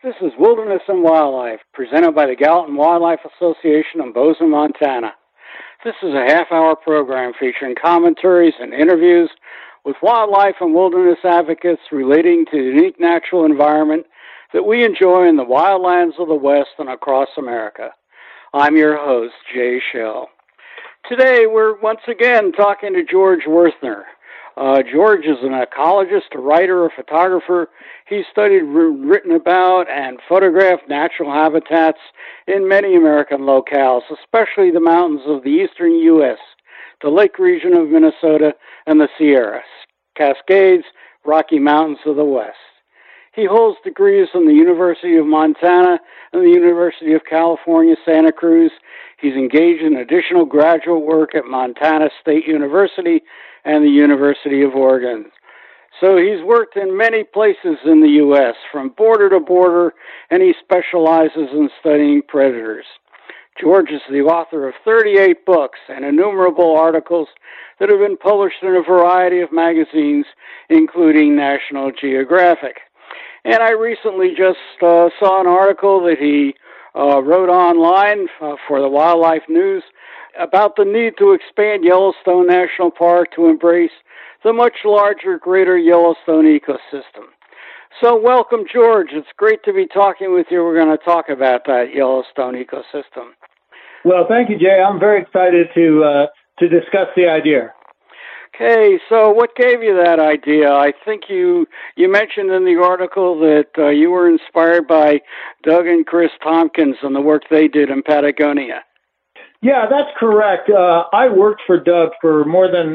This is Wilderness and Wildlife, presented by the Gallatin Wildlife Association in Bozeman, Montana. This is a half-hour program featuring commentaries and interviews with wildlife and wilderness advocates relating to the unique natural environment that we enjoy in the wildlands of the West and across America. I'm your host, Jay Shell. Today, we're once again talking to George Werthner. George is an ecologist, a writer, a photographer. He studied, written about, and photographed natural habitats in many American locales, especially the mountains of the eastern U.S., the Lake region of Minnesota, and the Sierras, Cascades, Rocky Mountains of the West. He holds degrees from the University of Montana and the University of California, Santa Cruz. He's engaged in additional graduate work at Montana State University and the University of Oregon. So he's worked in many places in the U.S., from border to border, and he specializes in studying predators. George is the author of 38 books and innumerable articles that have been published in a variety of magazines, including National Geographic. And I recently just saw an article that he wrote online for the Wildlife News about the need to expand Yellowstone National Park to embrace the much larger Greater Yellowstone ecosystem. So welcome, George. It's great to be talking with you. We're going to talk about that Yellowstone ecosystem. Well, thank you, Jay. I'm very excited to discuss the idea. Okay, so what gave you that idea? I think you mentioned in the article that you were inspired by Doug and Chris Tompkins and the work they did in Patagonia. Yeah, that's correct. I worked for Doug for more than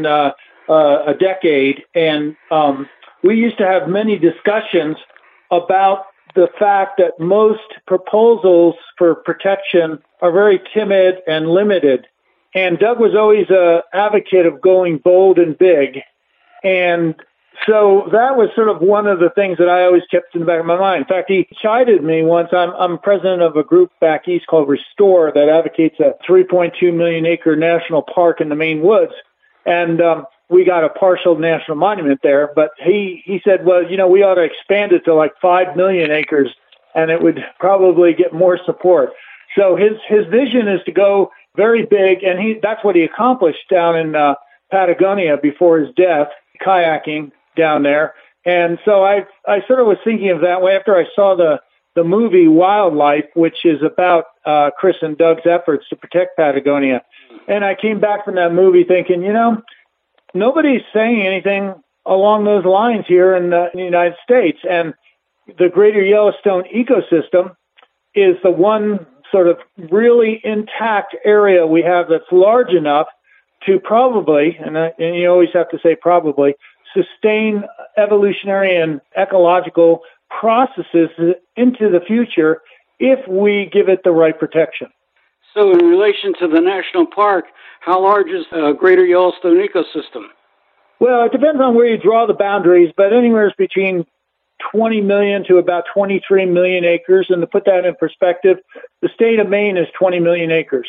a decade, and we used to have many discussions about the fact that most proposals for protection are very timid and limited. And Doug was always an advocate of going bold and big. And so that was sort of one of the things that I always kept in the back of my mind. In fact, he chided me once. I'm president of a group back east called Restore that advocates a 3.2 million acre national park in the Maine woods. And we got a partial national monument there. But he said, well, we ought to expand it to like 5 million acres, and it would probably get more support. So his vision is to go very big, and that's what he accomplished down in Patagonia before his death, kayaking down there. And so I sort of was thinking of that way after I saw the movie Wildlife, which is about Chris and Doug's efforts to protect Patagonia. And I came back from that movie thinking, nobody's saying anything along those lines here in the United States. And the Greater Yellowstone ecosystem is the one sort of really intact area we have that's large enough to probably, and you always have to say probably, sustain evolutionary and ecological processes into the future if we give it the right protection. So in relation to the national park, how large is the Greater Yellowstone ecosystem? Well, it depends on where you draw the boundaries, but anywhere between 20 million to about 23 million acres. And to put that in perspective, the state of Maine is 20 million acres.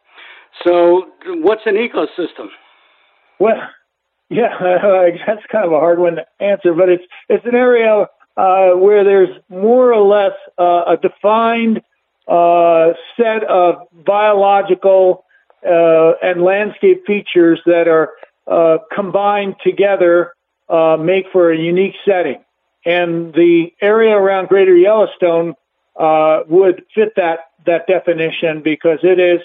So what's an ecosystem? Well, yeah, that's kind of a hard one to answer, but it's an area where there's more or less a defined set of biological and landscape features that are combined together make for a unique setting. And the area around Greater Yellowstone would fit that definition because it is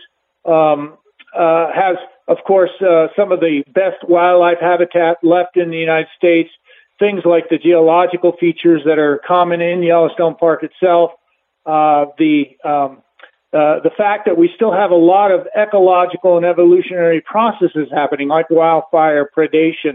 has, of course, some of the best wildlife habitat left in the United States. Things like the geological features that are common in Yellowstone Park itself, the fact that we still have a lot of ecological and evolutionary processes happening, like wildfire, predation.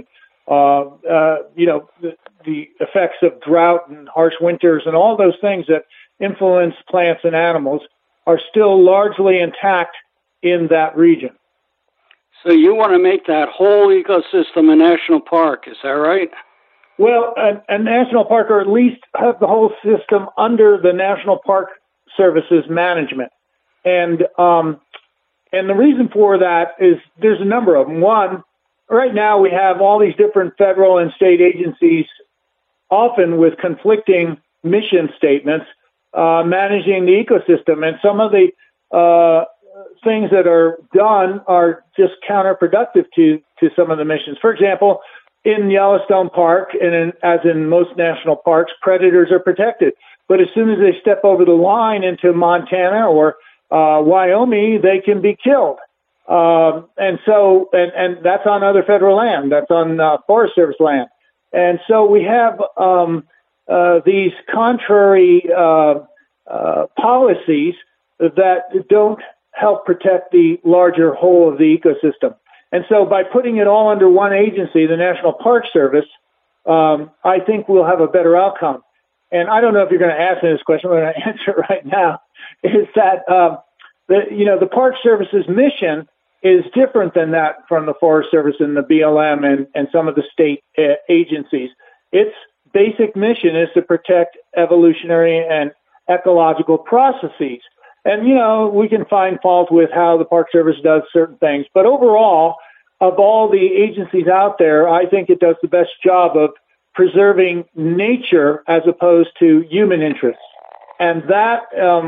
The effects of drought and harsh winters and all those things that influence plants and animals are still largely intact in that region. So you want to make that whole ecosystem a national park, is that right? Well, a national park, or at least have the whole system under the National Park Service's management. And the reason for that is there's a number of them. One, right now we have all these different federal and state agencies, often with conflicting mission statements. managing the ecosystem. And some of the things that are done are just counterproductive to some of the missions. For example, in Yellowstone Park, and as in most national parks, predators are protected. But as soon as they step over the line into Montana or Wyoming, they can be killed. And that's on other federal land. That's on Forest Service land. And so we have these contrary policies that don't help protect the larger whole of the ecosystem. And so by putting it all under one agency, the National Park Service, I think we'll have a better outcome. And I don't know if you're going to ask me this question, but I'm going to answer it right now, is that the Park Service's mission is different than that from the Forest Service and the BLM and some of the state agencies. Its basic mission is to protect evolutionary and ecological processes. And, we can find fault with how the Park Service does certain things. But overall, of all the agencies out there, I think it does the best job of preserving nature as opposed to human interests. And that,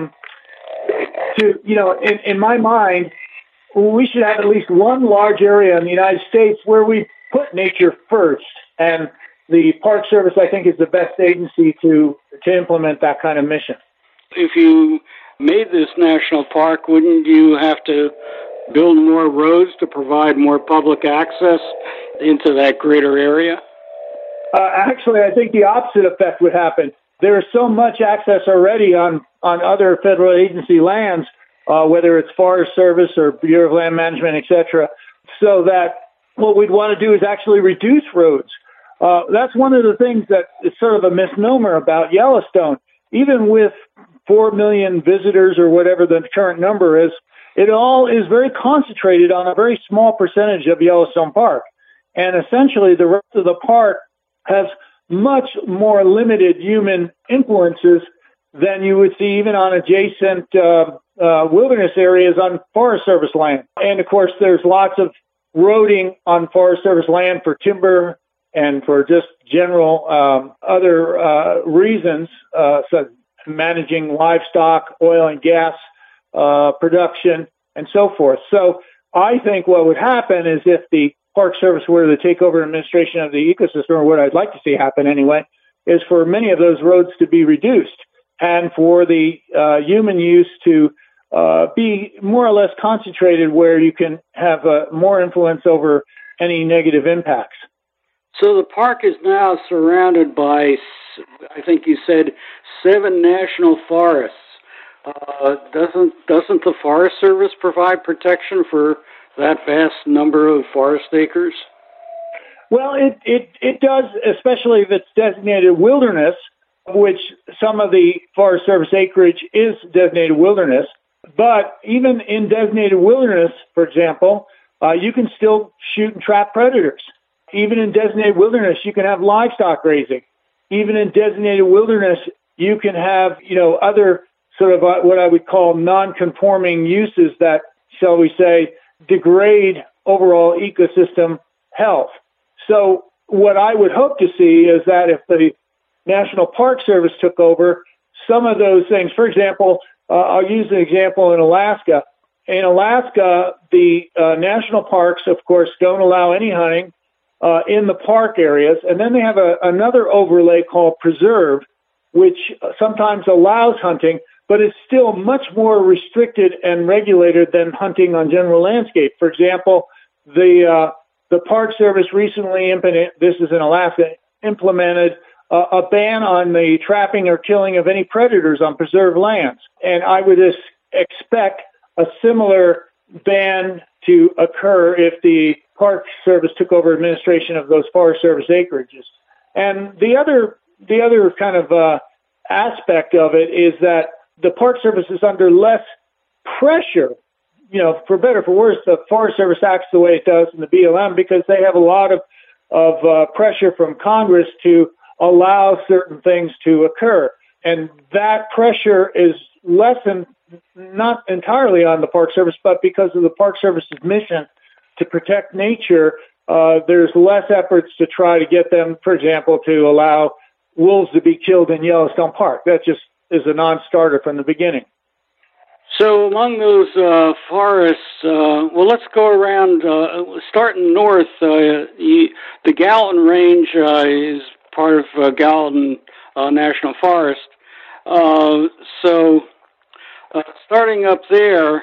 in my mind, we should have at least one large area in the United States where we put nature first. And the Park Service, I think, is the best agency to implement that kind of mission. If you made this national park, wouldn't you have to build more roads to provide more public access into that greater area? Actually, I think the opposite effect would happen. There is so much access already on other federal agency lands, whether it's Forest Service or Bureau of Land Management, etc., so that what we'd want to do is actually reduce roads. That's one of the things that is sort of a misnomer about Yellowstone. Even with 4 million visitors or whatever the current number is, it all is very concentrated on a very small percentage of Yellowstone Park. And essentially, the rest of the park has much more limited human influences than you would see even on adjacent wilderness areas on Forest Service land. And of course, there's lots of roading on Forest Service land for timber and for just general other reasons, such managing livestock, oil and gas production, and so forth. So I think what would happen is if the Park Service were to take over administration of the ecosystem, or what I'd like to see happen anyway, is for many of those roads to be reduced and for the human use to be more or less concentrated where you can have more influence over any negative impacts. So the park is now surrounded by, I think you said, 7 national forests. Doesn't the Forest Service provide protection for that vast number of forest acres? Well, it does, especially if it's designated wilderness, which some of the Forest Service acreage is designated wilderness. But even in designated wilderness, for example, you can still shoot and trap predators. Even in designated wilderness, you can have livestock grazing. Even in designated wilderness, you can have, other sort of what I would call non-conforming uses that, shall we say, degrade overall ecosystem health. So what I would hope to see is that if the National Park Service took over, some of those things, for example, I'll use an example in Alaska. In Alaska, the national parks, of course, don't allow any hunting in the park areas. And then they have another overlay called preserve, which sometimes allows hunting, but it's still much more restricted and regulated than hunting on general landscape. For example, the Park Service recently implemented a ban on the trapping or killing of any predators on preserved lands. And I would expect a similar ban to occur if the Park Service took over administration of those Forest Service acreages. And the other kind of aspect of it is that the Park Service is under less pressure. For better or for worse, the Forest Service acts the way it does in the BLM because they have a lot of pressure from Congress to allow certain things to occur. And that pressure is lessened not entirely on the Park Service, but because of the Park Service's mission to protect nature, there's less efforts to try to get them, for example, to allow wolves to be killed in Yellowstone Park. That just is a non-starter from the beginning. So among those forests, well, let's go around, starting north. The Gallatin Range is part of Gallatin National Forest. So starting up there,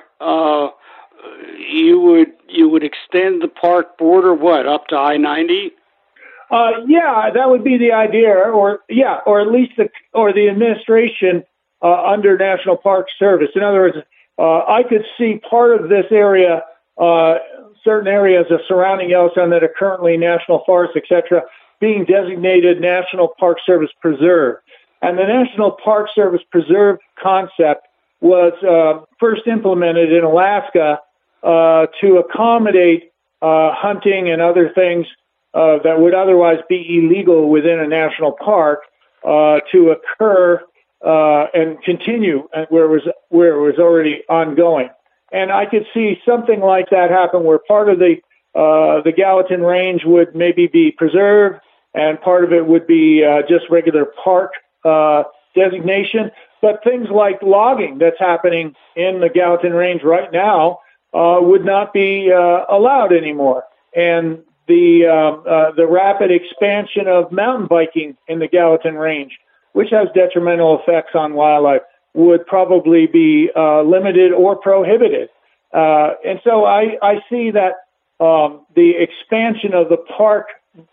you would extend the park border, what, up to I-90? Yeah, that would be the idea, or at least the administration under National Park Service. In other words, I could see part of this area, certain areas of surrounding Yellowstone that are currently national forests, etc., being designated National Park Service Preserve. And the National Park Service Preserve concept was first implemented in Alaska to accommodate hunting and other things that would otherwise be illegal within a national park to occur and continue where it was already ongoing. And I could see something like that happen where part of the Gallatin Range would maybe be preserved and part of it would be just regular park designation. But things like logging that's happening in the Gallatin Range right now would not be allowed anymore. And the rapid expansion of mountain biking in the Gallatin Range, which has detrimental effects on wildlife, would probably be limited or prohibited. And so I see that the expansion of the park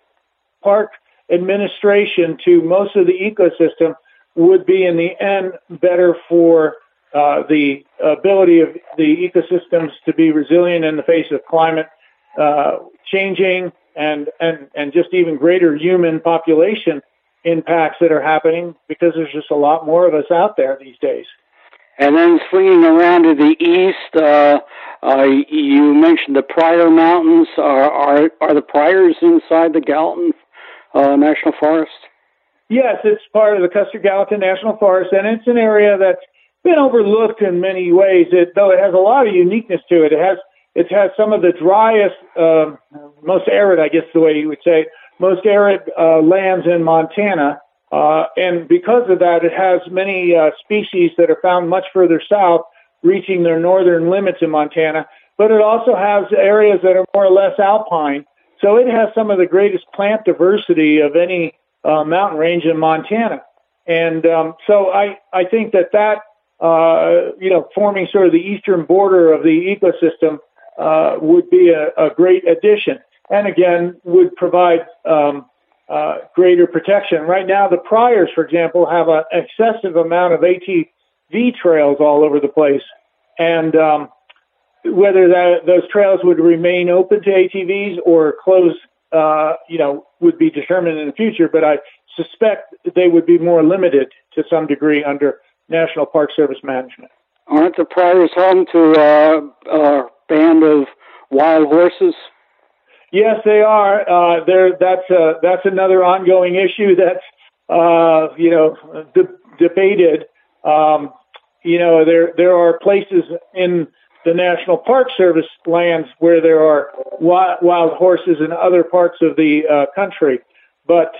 administration to most of the ecosystem would be in the end better for the ability of the ecosystems to be resilient in the face of climate changing and just even greater human population impacts that are happening, because there's just a lot more of us out there these days. And then swinging around to the east, you mentioned the Pryor Mountains. Are the Pryors inside the Gallatin National Forest? Yes, it's part of the Custer-Gallatin National Forest, and it's an area that's been overlooked in many ways, though it has a lot of uniqueness to it. It has some of the driest, most arid, I guess the way you would say, most arid lands in Montana. And because of that, it has many species that are found much further south, reaching their northern limits in Montana. But it also has areas that are more or less alpine. So it has some of the greatest plant diversity of any mountain range in Montana. And so I think that forming sort of the eastern border of the ecosystem would be a great addition. And again, would provide greater protection. Right now, the Pryors, for example, have an excessive amount of ATV trails all over the place. And whether those trails would remain open to ATVs or close, would be determined in the future. But I suspect they would be more limited to some degree under National Park Service management. Aren't the Pryors home to a band of wild horses? Yes, they are. That's another ongoing issue that's debated. There are places in the National Park Service lands where there are wild horses in other parts of the country, but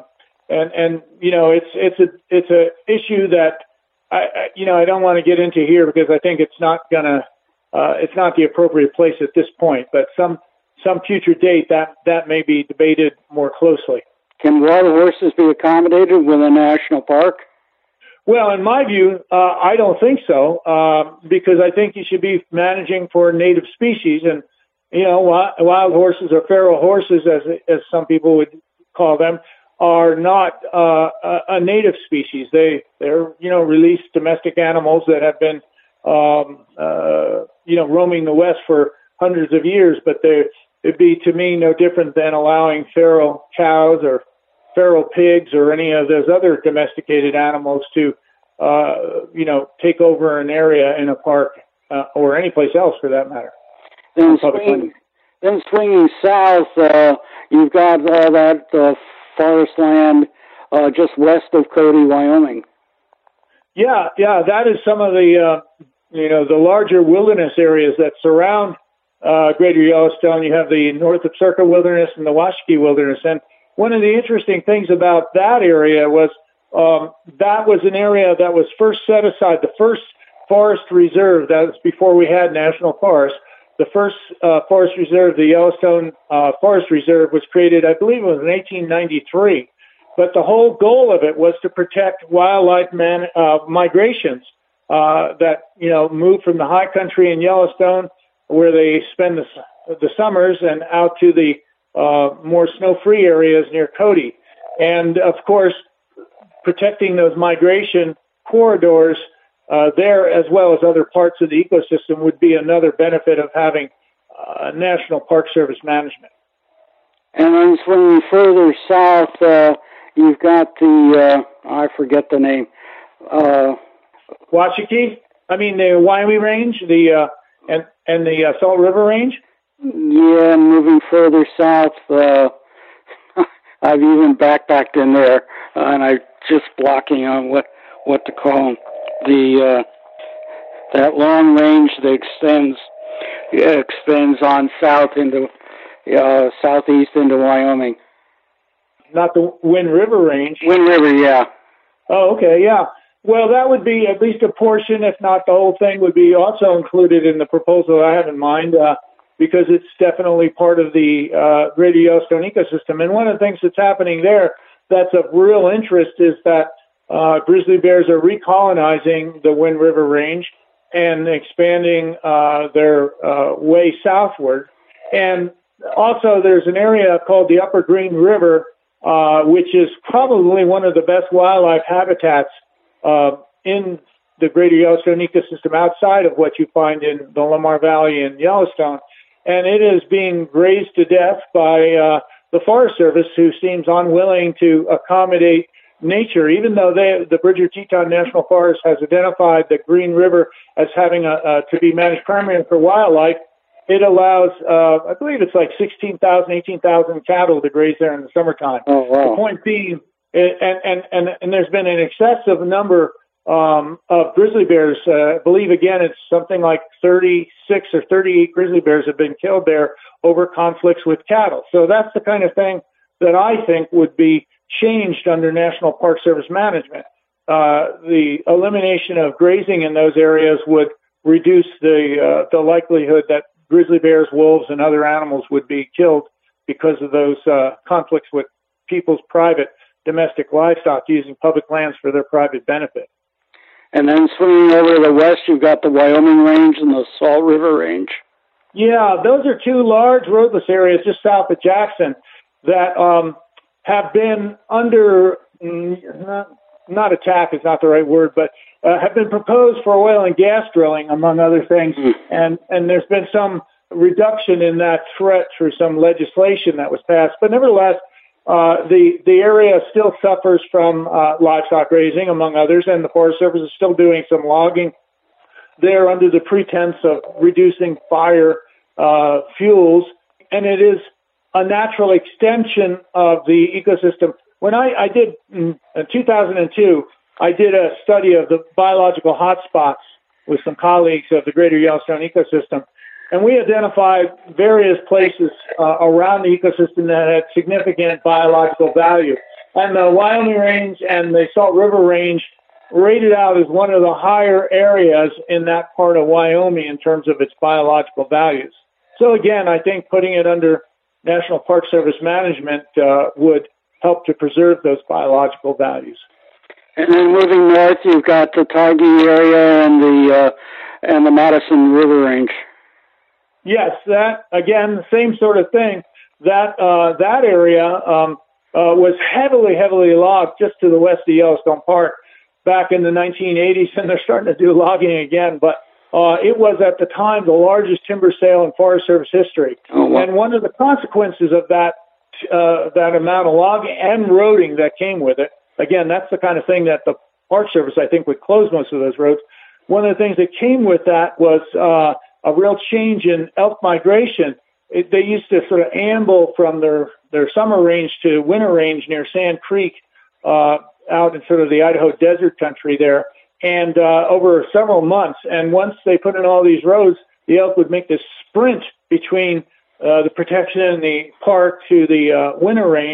it's a issue that I don't want to get into here because I think it's not the appropriate place at this point. But some future date that may be debated more closely. Can wild horses be accommodated with a national park? Well, in my view, I don't think so, because I think you should be managing for native species, and wild horses or feral horses, as some people would call them, are not a native species. They're released domestic animals that have been roaming the West for hundreds of years, but it'd be, to me, no different than allowing feral cows or feral pigs or any of those other domesticated animals to, take over an area in a park or any place else for that matter. Then swinging south, you've got all that forest land just west of Cody, Wyoming. Yeah, that is some of the larger wilderness areas that surround Greater Yellowstone. You have the North Upsirka Wilderness and the Washakie Wilderness. And one of the interesting things about that area was that was an area that was first set aside. The first forest reserve, that was before we had national forests. The first forest reserve, the Yellowstone Forest Reserve, was created, I believe it was in 1893. But the whole goal of it was to protect wildlife migrations that, move from the high country in Yellowstone, where they spend the summers, and out to the more snow-free areas near Cody. And, of course, protecting those migration corridors there, as well as other parts of the ecosystem, would be another benefit of having National Park Service management. And then swinging further south, you've got the, I forget the name. Washakie? I mean, the Wyoming Range, and the Salt River Range? Yeah, moving further south, I've even backpacked in there, and I'm just blocking on what to call them. That long range that extends on south into southeast into Wyoming. Not the Wind River Range. Wind River, yeah. Oh, okay, yeah. Well, that would be at least a portion, if not the whole thing, would be also included in the proposal I have in mind, because it's definitely part of the Greater Yellowstone ecosystem. And one of the things that's happening there that's of real interest is that grizzly bears are recolonizing the Wind River Range and expanding their way southward. And also there's an area called the Upper Green River, which is probably one of the best wildlife habitats in the Greater Yellowstone ecosystem outside of what you find in the Lamar Valley and Yellowstone. And it is being grazed to death by the Forest Service, who seems unwilling to accommodate nature, even though the Bridger-Teton National Forest has identified the Green River as having to be managed primarily for wildlife. It allows, I believe it's like 16,000, 18,000 cattle to graze there in the summertime. Oh, wow. The point being, and there's been an excessive number of grizzly bears. I believe, again, it's something like 36 or 38 grizzly bears have been killed there over conflicts with cattle. So that's the kind of thing that I think would be changed under National Park Service management. The elimination of grazing in those areas would reduce the likelihood that grizzly bears, wolves, and other animals would be killed because of those conflicts with people's private domestic livestock using public lands for their private benefit. And then swinging over to the west, you've got the Wyoming Range and the Salt River Range. Yeah, those are two large roadless areas just south of Jackson that have been under, not attack is not the right word, but have been proposed for oil and gas drilling, among other things. And there's been some reduction in that threat through some legislation that was passed. But nevertheless, the area still suffers from livestock grazing, among others, and the Forest Service is still doing some logging there under the pretense of reducing fire fuels. And it is a natural extension of the ecosystem. When I did, in 2002, I did a study of the biological hotspots with some colleagues of the Greater Yellowstone ecosystem, and we identified various places around the ecosystem that had significant biological value. And the Wyoming Range and the Salt River Range rated out as one of the higher areas in that part of Wyoming in terms of its biological values. So again, I think putting it under National Park Service management would help to preserve those biological values. And then moving north, you've got the Tyge area and the Madison River Range. Yes, that again, the same sort of thing. That area was heavily logged just to the west of Yellowstone Park back in the 1980s, and they're starting to do logging again. But it was at the time the largest timber sale in Forest Service history. Oh, wow. And one of the consequences of that amount of logging and roading that came with it, again, that's the kind of thing that the Park Service, I think, would close most of those roads. One of the things that came with that was a real change in elk migration. They used to sort of amble from their summer range to winter range near Sand Creek out in sort of the Idaho desert country there, and over several months. And once they put in all these roads, the elk would make this sprint between the protection in the park to the winter range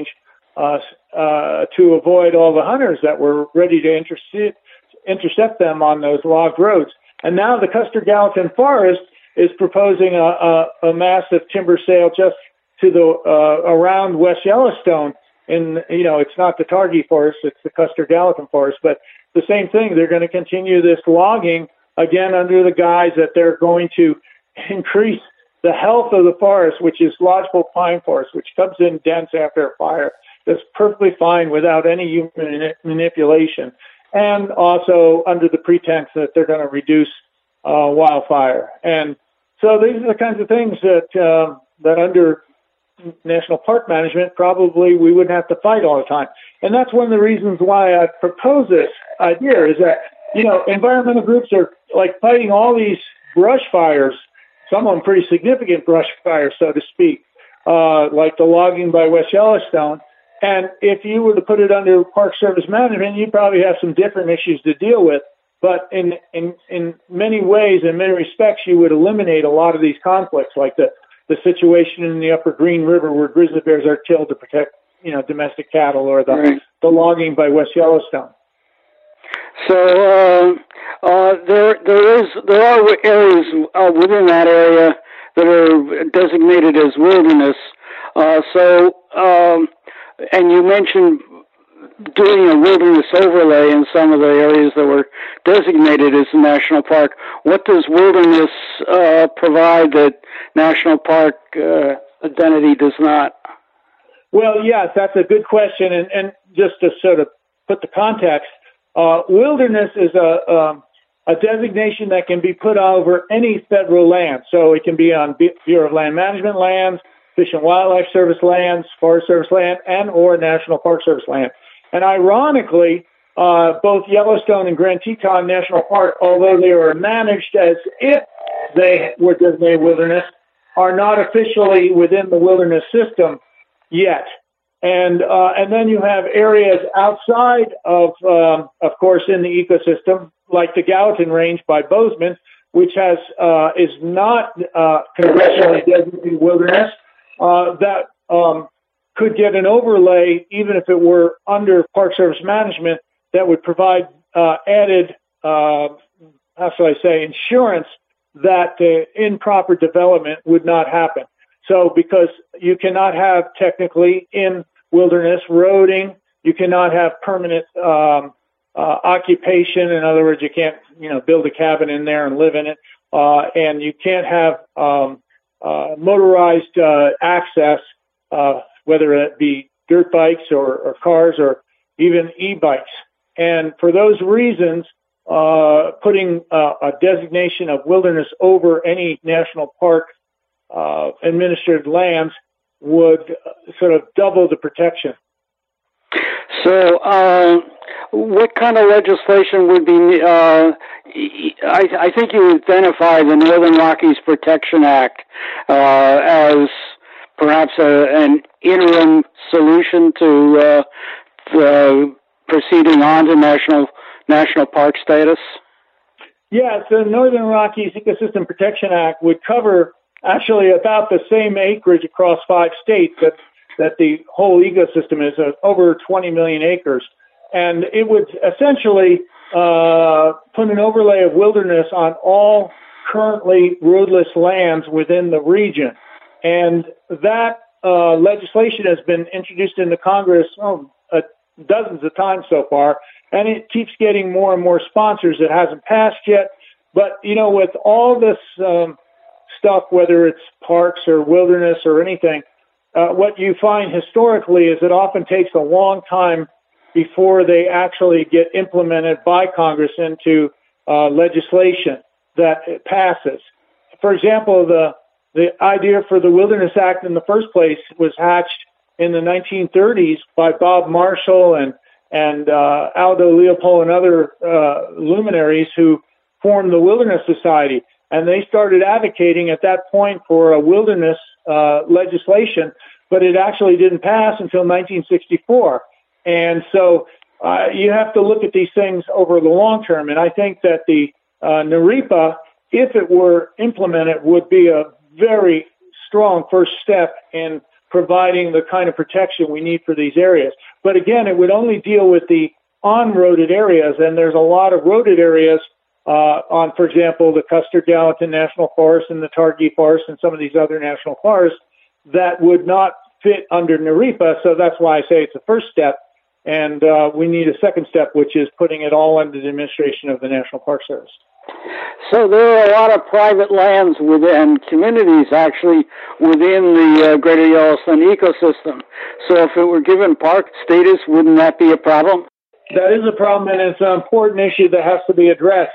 to avoid all the hunters that were ready to intercept them on those logged roads. And now the Custer-Gallatin Forest is proposing a massive timber sale just to the around West Yellowstone. It's not the Targhee Forest, it's the Custer-Gallatin Forest, but the same thing. They're going to continue this logging again under the guise that they're going to increase the health of the forest, which is lodgepole pine forest, which comes in dense after a fire. That's perfectly fine without any human manipulation, and also under the pretense that they're going to reduce wildfire. And so these are the kinds of things that under national park management probably we wouldn't have to fight all the time. And that's one of the reasons why I propose this idea is that, environmental groups are like fighting all these brush fires, some of them pretty significant brush fires, so to speak, like the logging by West Yellowstone. And if you were to put it under Park Service management, you'd probably have some different issues to deal with. But in many ways, in many respects, you would eliminate a lot of these conflicts, like the situation in the Upper Green River where grizzly bears are killed to protect, domestic cattle, or the logging by West Yellowstone. So there are areas within that area that are designated as wilderness. And you mentioned doing a wilderness overlay in some of the areas that were designated as a national park. What does wilderness provide that national park identity does not? Well, yes, that's a good question. And just to sort of put the context, wilderness is a designation that can be put over any federal land. So it can be on Bureau of Land Management lands, Fish and Wildlife Service lands, Forest Service land, and or National Park Service land. And ironically, both Yellowstone and Grand Teton National Park, although they are managed as if they were designated wilderness, are not officially within the wilderness system yet. And then you have areas outside of course, in the ecosystem, like the Gallatin Range by Bozeman, which is not congressionally designated wilderness, that could get an overlay, even if it were under Park Service management, that would provide added, insurance that improper development would not happen. So because you cannot have technically in wilderness roading, you cannot have permanent occupation. In other words, you can't, build a cabin in there and live in it. And you can't have motorized access, whether it be dirt bikes or cars or even e-bikes. And for those reasons, putting a designation of wilderness over any national park administered lands would sort of double the protection. So what kind of legislation would be, I think you identify the Northern Rockies Protection Act as perhaps an interim solution to proceeding on to national park status? Yes, the Northern Rockies Ecosystem Protection Act would cover actually about the same acreage across 5 states that the whole ecosystem is, over 20 million acres. And it would essentially put an overlay of wilderness on all currently roadless lands within the region. And that legislation has been introduced into Congress dozens of times so far, and it keeps getting more and more sponsors. It hasn't passed yet. But, with all this stuff, whether it's parks or wilderness or anything, what you find historically is it often takes a long time before they actually get implemented by Congress into legislation that passes. For example, the idea for the Wilderness Act in the first place was hatched in the 1930s by Bob Marshall and Aldo Leopold and other luminaries who formed the Wilderness Society. And they started advocating at that point for a wilderness legislation, but it actually didn't pass until 1964. And so you have to look at these things over the long term. And I think that the NREPA, if it were implemented, would be a very strong first step in providing the kind of protection we need for these areas. But again, it would only deal with the on-roaded areas, and there's a lot of roaded areas on, for example, the Custer-Gallatin National Forest and the Targhee Forest and some of these other national forests that would not fit under NARIPA. So that's why I say it's a first step, and we need a second step, which is putting it all under the administration of the National Park Service. So there are a lot of private lands within communities actually within the Greater Yellowstone ecosystem. So if it were given park status, wouldn't that be a problem? That is a problem, and it's an important issue that has to be addressed.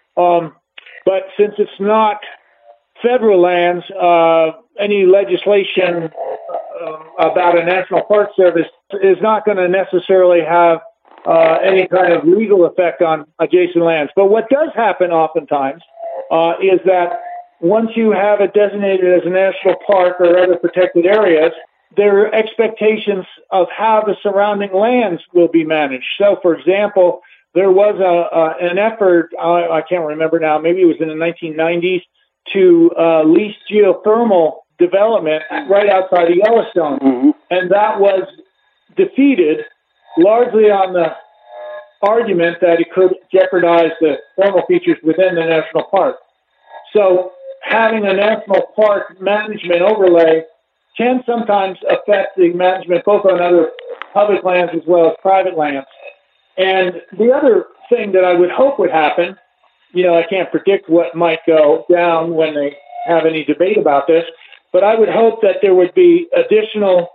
But since it's not federal lands, any legislation about a National Park Service is not going to necessarily have any kind of legal effect on adjacent lands. But what does happen oftentimes is that once you have it designated as a national park or other protected areas, there are expectations of how the surrounding lands will be managed. So, for example, there was an effort, I can't remember now, maybe it was in the 1990s, to lease geothermal development right outside of Yellowstone. Mm-hmm. And that was defeated largely on the argument that it could jeopardize the thermal features within the national park. So having a national park management overlay can sometimes affect the management both on other public lands as well as private lands. And the other thing that I would hope would happen, I can't predict what might go down when they have any debate about this, but I would hope that there would be additional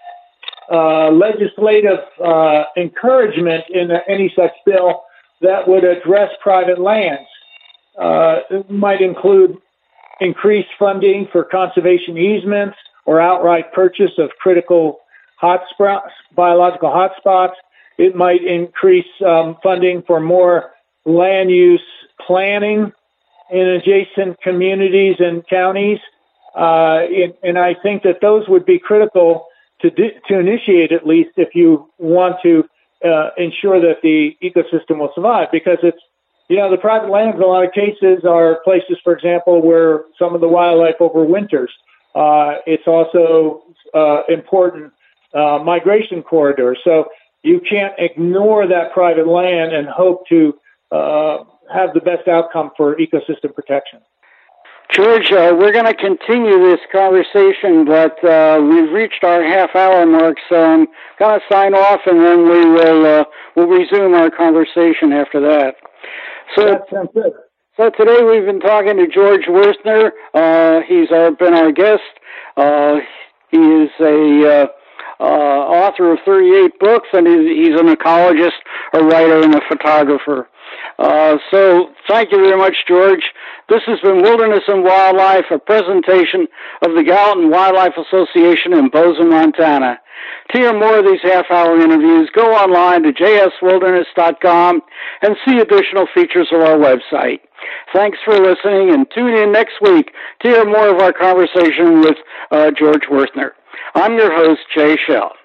legislative encouragement in any such bill that would address private lands. It might include increased funding for conservation easements or outright purchase of critical biological hotspots. It might increase funding for more land use planning in adjacent communities and counties. And I think that those would be critical to initiate, at least, if you want to ensure that the ecosystem will survive. Because it's, the private lands in a lot of cases are places, for example, where some of the wildlife overwinters. It's also important migration corridors. So you can't ignore that private land and hope to have the best outcome for ecosystem protection. George, we're going to continue this conversation, but we've reached our half-hour mark, so I'm going to sign off, and then we'll resume our conversation after that. So that sounds good. So today we've been talking to George Werthner. He's been our guest. He is a author of 38 books, and he's an ecologist, a writer, and a photographer. So thank you very much, George. This has been Wilderness and Wildlife, a presentation of the Gallatin Wildlife Association in Bozeman, Montana. To hear more of these half-hour interviews, go online to jswilderness.com and see additional features of our website. Thanks for listening, and tune in next week to hear more of our conversation with George Werthner. I'm your host, Jay Shell.